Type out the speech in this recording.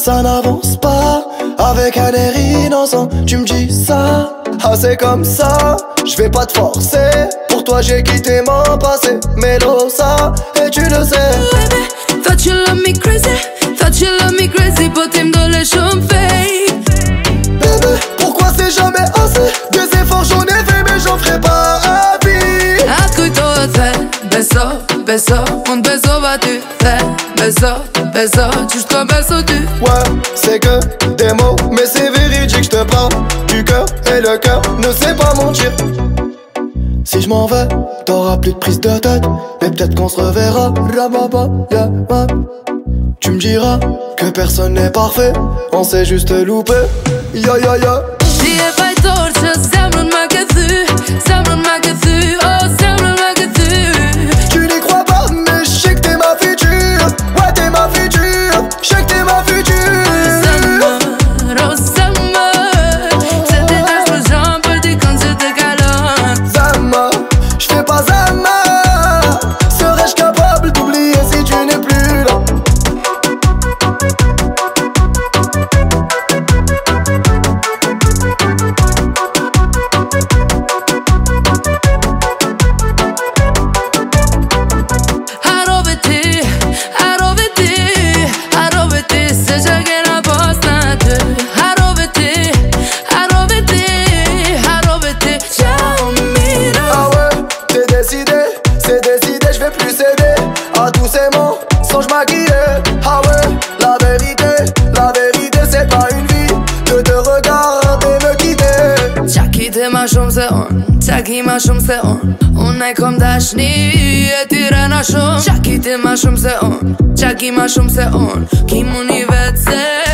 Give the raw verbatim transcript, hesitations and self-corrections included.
ça n'avance pas. Avec un air innocent, tu me dis ça. Ah c'est comme ça, je vais pas te forcer. Pour toi j'ai quitté mon passé, Melosa, et tu le sais. Baby, thought you love me crazy, thought you love me crazy, potem dole shumfei. Bébé, pourquoi c'est jamais assez? Des efforts j'en ai fait mais j'en ferai pas à vie. Ascui toate, beso, beso, un beso va tu faire. Beso, beso, juste beso tu. Ouais, c'est que des mots, mais c'est véridique, je te parle du cœur et le cœur ne sait pas mentir. Si je m'en vais, t'auras plus de prise de tête, mais peut-être qu'on se reverra. Yeah, yeah. Tu me diras que personne n'est parfait, on s'est juste loupé. Ya ya ya. Die e bajtor që zemrën ma ke thy, zemrën ma ke thy, oh zemrën ma ke thy. Tu n'y crois pas, mais je sais que t'es ma future. Ouais, t'es ma future, je sais que t'es ma future. Zemër, oh zemër, se ti tash për zhën për di kënë që të kalon. Zama, je fais pas Zama. Serais-je capable d'oublier si tu n'es plus là? Ah ouais, la vérité, la vérité c'est pas une vie de te regarder me quitter. Qa kite ma shumë se on, qa ki ma shumë se on. Unë e kom dashni e ty rena shumë. Qa kite ma shumë se on, qa ki ma shumë se on. Ki mu një vetë se